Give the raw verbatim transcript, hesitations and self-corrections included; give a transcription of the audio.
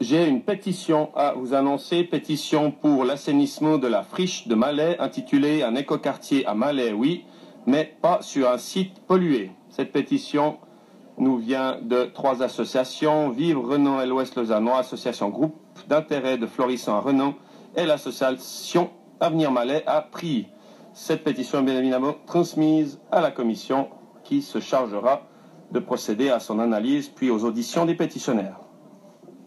J'ai une pétition à vous annoncer, pétition pour l'assainissement de la friche de Malais, intitulée « Un écoquartier à Malais, oui, mais pas sur un site pollué ». Cette pétition nous vient de trois associations, Vivre Renan et l'Ouest Lausannois, association groupe d'intérêt de Florissant à Renan, et l'association Avenir Malais à Prilly. Cette pétition est bien évidemment transmise à la commission qui se chargera de procéder à son analyse puis aux auditions des pétitionnaires.